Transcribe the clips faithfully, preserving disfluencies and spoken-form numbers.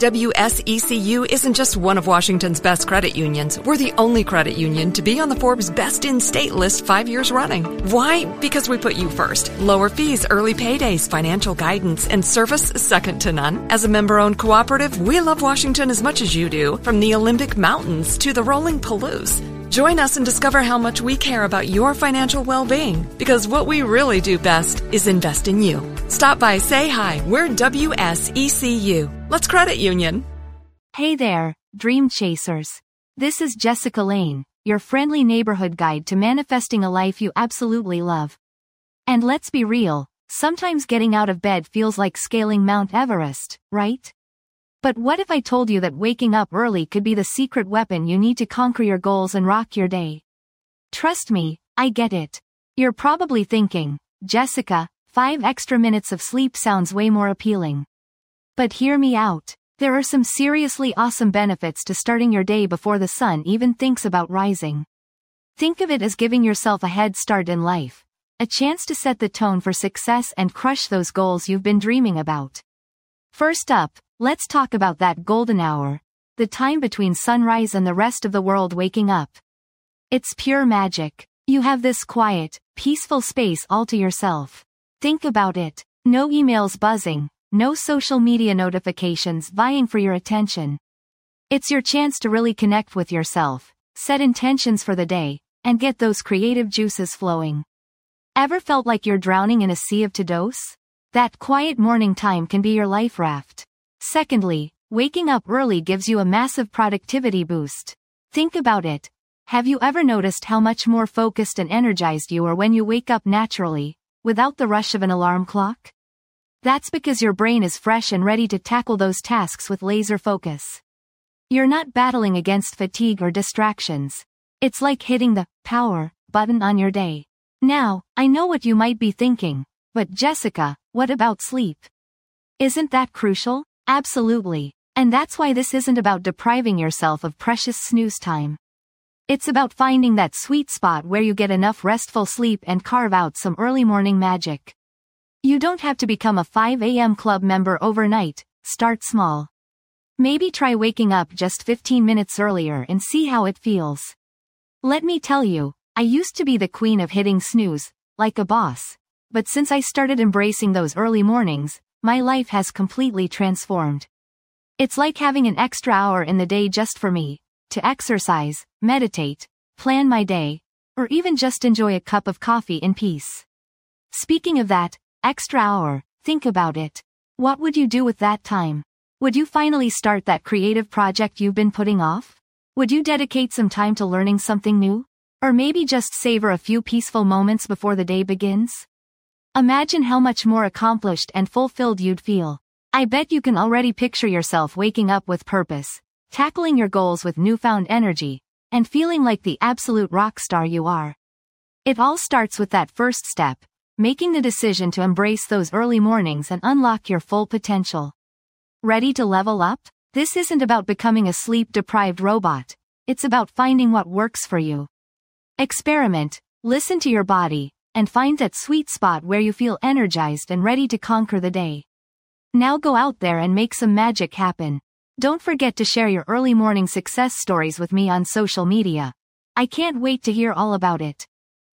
W S E C U isn't just one of Washington's best credit unions. We're the only credit union to be on the Forbes Best in State list five years running. Why? Because we put you first. Lower fees, early paydays, financial guidance, and service second to none. As a member-owned cooperative, we love Washington as much as you do, from the Olympic Mountains to the rolling Palouse. Join us and discover how much we care about your financial well-being, because what we really do best is invest in you. Stop by, say hi. We're W S E C U. Let's credit union. Hey there, dream chasers. This is Jessica Lane, your friendly neighborhood guide to manifesting a life you absolutely love. And let's be real, sometimes getting out of bed feels like scaling Mount Everest, right? But what if I told you that waking up early could be the secret weapon you need to conquer your goals and rock your day? Trust me, I get it. You're probably thinking, Jessica, five extra minutes of sleep sounds way more appealing. But hear me out. There are some seriously awesome benefits to starting your day before the sun even thinks about rising. Think of it as giving yourself a head start in life, a chance to set the tone for success and crush those goals you've been dreaming about. First up, let's talk about that golden hour, the time between sunrise and the rest of the world waking up. It's pure magic. You have this quiet, peaceful space all to yourself. Think about it. No emails buzzing, no social media notifications vying for your attention. It's your chance to really connect with yourself, set intentions for the day, and get those creative juices flowing. Ever felt like you're drowning in a sea of to-dos? That quiet morning time can be your life raft. Secondly, waking up early gives you a massive productivity boost. Think about it. Have you ever noticed how much more focused and energized you are when you wake up naturally, without the rush of an alarm clock? That's because your brain is fresh and ready to tackle those tasks with laser focus. You're not battling against fatigue or distractions. It's like hitting the power button on your day. Now, I know what you might be thinking, but Jessica, what about sleep? Isn't that crucial? Absolutely. And that's why this isn't about depriving yourself of precious snooze time. It's about finding that sweet spot where you get enough restful sleep and carve out some early morning magic. You don't have to become a five a m club member overnight. Start small. Maybe try waking up just fifteen minutes earlier and see how it feels. Let me tell you, I used to be the queen of hitting snooze, like a boss. But since I started embracing those early mornings, my life has completely transformed. It's like having an extra hour in the day just for me, to exercise, meditate, plan my day, or even just enjoy a cup of coffee in peace. Speaking of that extra hour, think about it. What would you do with that time? Would you finally start that creative project you've been putting off? Would you dedicate some time to learning something new? Or maybe just savor a few peaceful moments before the day begins? Imagine how much more accomplished and fulfilled you'd feel. I bet you can already picture yourself waking up with purpose, tackling your goals with newfound energy, and feeling like the absolute rock star you are. It all starts with that first step, making the decision to embrace those early mornings and unlock your full potential. Ready to level up? This isn't about becoming a sleep-deprived robot. It's about finding what works for you. Experiment, listen to your body, and find that sweet spot where you feel energized and ready to conquer the day. Now go out there and make some magic happen. Don't forget to share your early morning success stories with me on social media. I can't wait to hear all about it.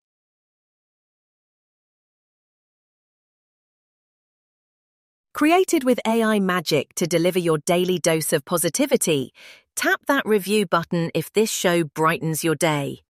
Created with A I magic to deliver your daily dose of positivity, tap that review button if this show brightens your day.